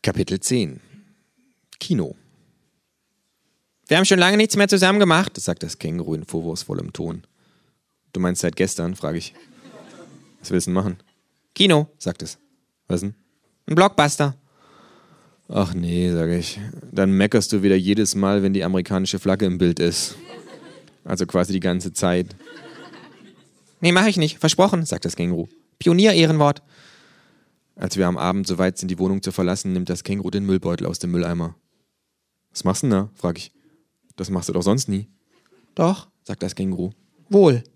Kapitel 10 Kino. Wir haben schon lange nichts mehr zusammen gemacht, sagt das Känguru in vorwurfsvollem Ton. Du meinst seit gestern, frage ich. Was willst du denn machen? Kino, sagt es. Was denn? Ein Blockbuster. Ach nee, sage ich. Dann meckerst du wieder jedes Mal, wenn die amerikanische Flagge im Bild ist. Also quasi die ganze Zeit. Nee, mach ich nicht. Versprochen, sagt das Känguru. Pionier-Ehrenwort. Als wir am Abend so weit sind, die Wohnung zu verlassen, nimmt das Känguru den Müllbeutel aus dem Mülleimer. Was machst du denn da? Frag ich. Das machst du doch sonst nie. Doch, sagt das Känguru. Wohl.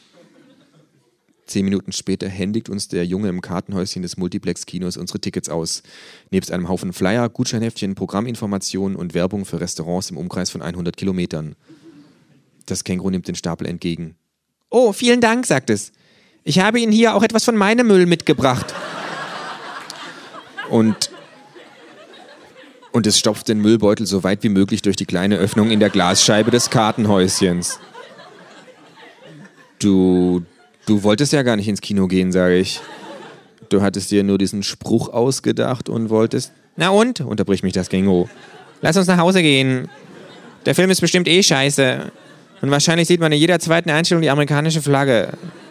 10 Minuten später händigt uns der Junge im Kartenhäuschen des Multiplex-Kinos unsere Tickets aus. Nebst einem Haufen Flyer, Gutscheinheftchen, Programminformationen und Werbung für Restaurants im Umkreis von 100 Kilometern. Das Känguru nimmt den Stapel entgegen. Oh, vielen Dank, sagt es. Ich habe Ihnen hier auch etwas von meinem Müll mitgebracht. Und es stopft den Müllbeutel so weit wie möglich durch die kleine Öffnung in der Glasscheibe des Kartenhäuschens. Du wolltest ja gar nicht ins Kino gehen, sage ich. Du hattest dir nur diesen Spruch ausgedacht und wolltest... Na und? Unterbricht mich das Känguru. Lass uns nach Hause gehen. Der Film ist bestimmt scheiße. Und wahrscheinlich sieht man in jeder zweiten Einstellung die amerikanische Flagge.